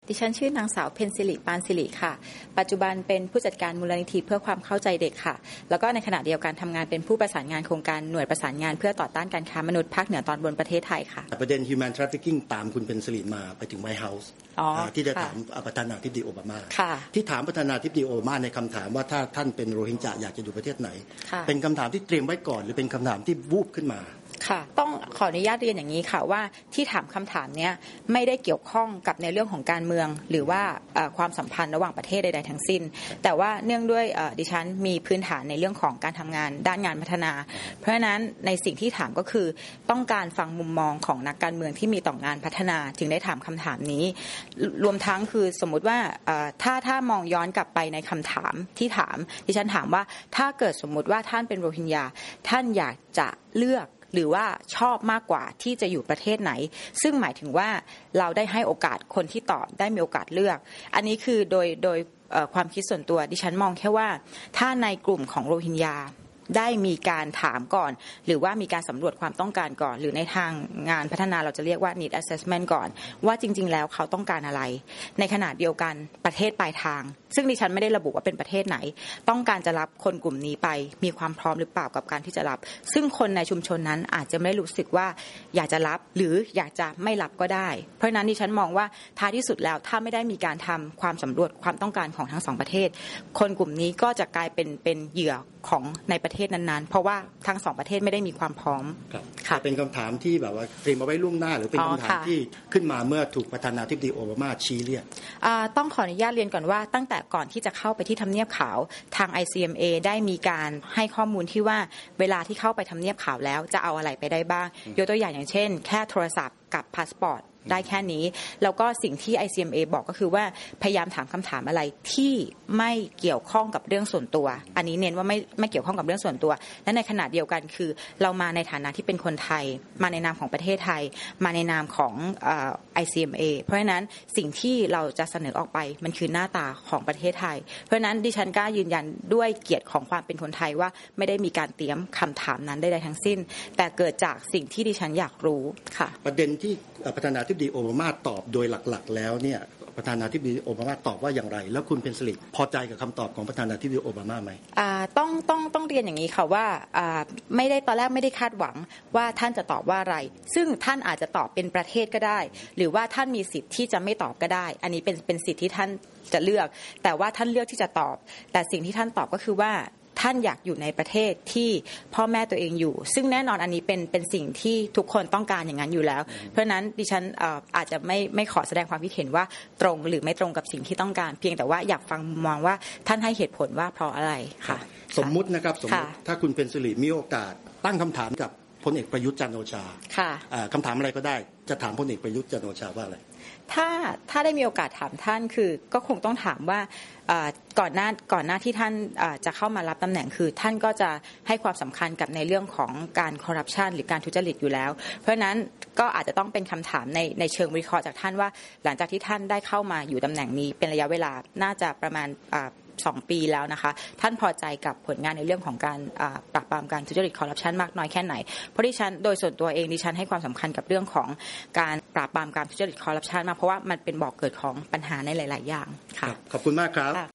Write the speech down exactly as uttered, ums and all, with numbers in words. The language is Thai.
ดิฉันชื่อนางสาวเพ็ญศิริปานศิริค่ะปัจจุบันเป็นผู้จัดการมูลนิธิเพื่อความเข้าใจเด็กค่ะแล้วก็ในขณะเดียวกันทำงานเป็นผู้ประสานงานโครงการหน่วยประสานงานเพื่อต่อต้านการค้ามนุษย์ภาคเหนือตอนบนประเทศไทยค่ะประเด็น human trafficking ตามคุณเพ็ญศิริมาไปถึงไวท์เฮาส์ที่จะถามประธานาธิบดีโอบามาที่ถามประธานาธิบดีโอบามาในคำถามว่าถ้าท่านเป็นโรฮิงญาอยากจะอยู่ประเทศไหนเป็นคำถามที่เตรียมไว้ก่อนหรือเป็นคำถามที่วูบขึ้นมาค่ะต้องขออนุญาตเรียนอย่างนี้ค่ะว่าที่ถามคำถามนี้ไม่ได้เกี่ยวข้องกับในเรื่องของการเมืองหรือว่าความสัมพันธ์ระหว่างประเทศใดๆทั้งสิ้นแต่ว่าเนื่องด้วยดิฉันมีพื้นฐานในเรื่องของการทำงานด้านงานพัฒนาเพราะฉะนั้นในสิ่งที่ถามก็คือต้องการฟังมุมมองของนักการเมืองที่มีต่องานพัฒนาจึงได้ถามคำถามนี้รวมทั้งคือสมมุติว่าถ้าถ้ามองย้อนกลับไปในคำถามที่ถามดิฉันถามว่าถ้าเกิดสมมุติว่าท่านเป็นโรฮิงญาท่านอยากจะเลือกหรือว่าชอบมากกว่าที่จะอยู่ประเทศไหนซึ่งหมายถึงว่าเราได้ให้โอกาสคนที่ตอบได้มีโอกาสเลือกอันนี้คือโดยโดยความคิดส่วนตัวดิฉันมองแค่ว่าถ้าในกลุ่มของโรฮิงญาได้มีการถามก่อนหรือว่ามีการสำรวจความต้องการก่อนหรือในทางงานพัฒนาเราจะเรียกว่า need assessment ก่อนว่าจริงๆแล้วเขาต้องการอะไรในขณะเดียวกันประเทศปลายทางซึ่งดิฉันไม่ได้ระบุว่าเป็นประเทศไหนต้องการจะรับคนกลุ่มนี้ไปมีความพร้อมหรือเปล่ากับการที่จะรับซึ่งคนในชุมชนนั้นอาจจะไม่ได้รู้สึกว่าอยากจะรับหรืออยากจะไม่รับก็ได้เพราะฉะนั้นดิฉันมองว่าท้ายที่สุดแล้วถ้าไม่ได้มีการทำความสำรวจความต้องการของทั้งสองประเทศคนกลุ่มนี้ก็จะกลายเป็นเป็นเหยื่อของในประเทศนั้นๆเพราะว่าทั้งสองประเทศไม่ได้มีความพร้อมค่ะเป็นคำถามที่แบบว่าเตรียมเอาไว้ล่วงหน้าหรือเป็นคำถามที่ขึ้นมาเมื่อถูกประธานาธิบดีโอบามาชี้เรียกต้องขออนุญาตเรียนก่อนว่าตั้งแต่ก่อนที่จะเข้าไปที่ทำเนียบขาวทาง ไอ ซี เอ็ม เอ ได้มีการให้ข้อมูลที่ว่าเวลาที่เข้าไปทำเนียบขาวแล้วจะเอาอะไรไปได้บ้างยกตัวอย่างอย่างเช่นแค่โทรศัพท์กับพาสปอร์ตได้แค่นี้แล้วก็สิ่งที่ ไอ ซี เอ็ม เอ บอกก็คือว่าพยายามถามคำถามอะไรที่ไม่เกี่ยวข้องกับเรื่องส่วนตัวอันนี้เน้นว่าไม่ไม่เกี่ยวข้องกับเรื่องส่วนตัวและในขณะเดียวกันคือเรามาในฐานะที่เป็นคนไทยมาในนามของประเทศไทยมาในนามของเอ่อ ไอ ซี เอ็ม เอ เพราะฉะนั้นสิ่งที่เราจะเสนอออกไปมันคือหน้าตาของประเทศไทยเพราะฉะนั้นดิฉันกล้ายืนยันด้วยเกียรติของความเป็นคนไทยว่าไม่ได้มีการเตรียมคำถามนั้นใดๆทั้งสิ้นแต่เกิดจากสิ่งที่ดิฉันอยากรู้ค่ะประเด็นที่ประธานาธิบดีโอบามาตอบโดยหลักๆแล้วเนี่ยประธานาธิบดีโอบามาตอบว่าอย่างไรแล้วคุณเพ็ญศิริพอใจกับคำตอบของประธานาธิบดีโอบามาไหมอ่าต้องต้องต้องเรียนอย่างนี้ค่ะว่าอ่าไม่ได้ตอนแรกไม่ได้คาดหวังว่าท่านจะตอบว่าอะไรซึ่งท่านอาจจะตอบเป็นประเทศก็ได้หรือว่าท่านมีสิทธิ์ที่จะไม่ตอบก็ได้อันนี้เป็นเป็นสิทธิ์ที่ท่านจะเลือกแต่ว่าท่านเลือกที่จะตอบแต่สิ่งที่ท่านตอบก็คือว่าท่านอยากอยู่ในประเทศที่พ่อแม่ตัวเองอยู่ซึ่งแน่นอนอันนี้เป็นเป็นสิ่งที่ทุกคนต้องการอย่างนั้นอยู่แล้วเพราะฉะนั้นดิฉันเอ่ออาจจะไม่ไม่ขอแสดงความคิดเห็นว่าตรงหรือไม่ตรงกับสิ่งที่ต้องการเพียงแต่ว่าอยากฟังมุมมองว่าท่านให้เหตุผลว่าเพราะอะไรค่ะสมมุตินะครับสมมุติถ้าคุณเพ็ญศิริมีโอกาสตั้งคำถามกับพลเอกประยุทธ์จันทร์โอชาค่ะคำถามอะไรก็ได้จะถามพลเอกประยุทธ์จันทร์โอชาว่าอะไรถ้าถ้าได้มีโอกาสถามท่านคือก็คงต้องถามว่าก่อนหน้าก่อนหน้าที่ท่านจะเข้ามารับตำแหน่งคือท่านก็จะให้ความสำคัญกับในเรื่องของการคอร์รัปชันหรือการทุจริตอยู่แล้วเพราะฉะนั้นก็อาจจะต้องเป็นคำถามในในเชิงวิเคราะห์จากท่านว่าหลังจากที่ท่านได้เข้ามาอยู่ตำแหน่งนี้เป็นระยะเวลาน่าจะประมาณสองปีแล้วนะคะท่านพอใจกับผลงานในเรื่องของการปราบปรามการทุจริตคอร์รัปชันมากน้อยแค่ไหนเพราะดิฉันโดยส่วนตัวเองดิฉันให้ความสำคัญกับเรื่องของการปราบปรามการทุจริตคอร์รัปชันมากเพราะว่ามันเป็นบ่อกเกิดของปัญหาในหลายๆอย่างค่ะขอบคุณมากครับ